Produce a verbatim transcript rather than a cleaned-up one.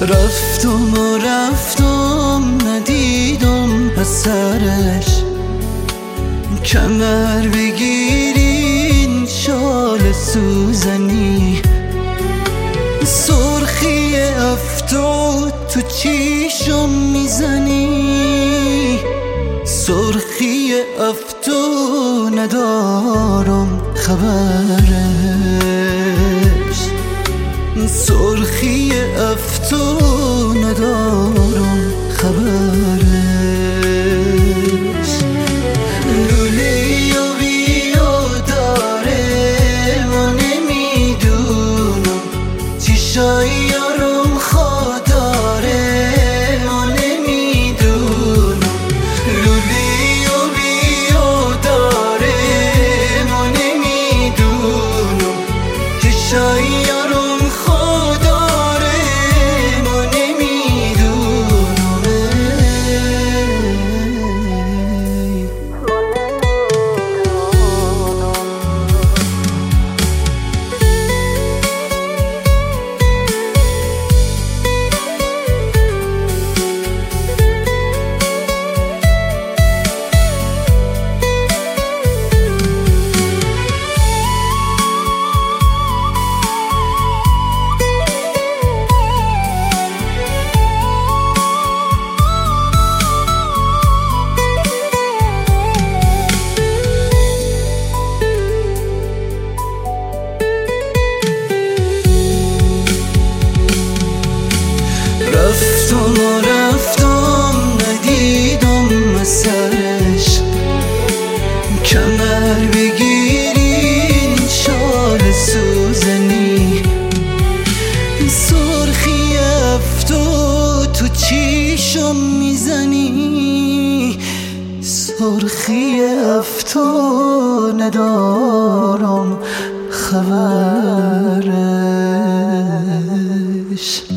رفتم و رفتم ندیدم اثرش، کمر بگیرین شال سوزنی، سرخی افتاد تو چیشم میزنی، سرخی افتو ندارم خبرش، سرخی افتو ندارم خبرش. لوله و بیا داره ما نمیدونم، چیشای یارم خوداره ما نمیدونم، لوله و بیا داره ما نمیدونم، چیشای یارم خوداره ما نمیدونم. رفتم و رفتم ندیدم اثرش، کمر بگیرین شال سوزنی، سرخی افتو تو چیشم میزنی، سرخی افتو ندارم خبرش.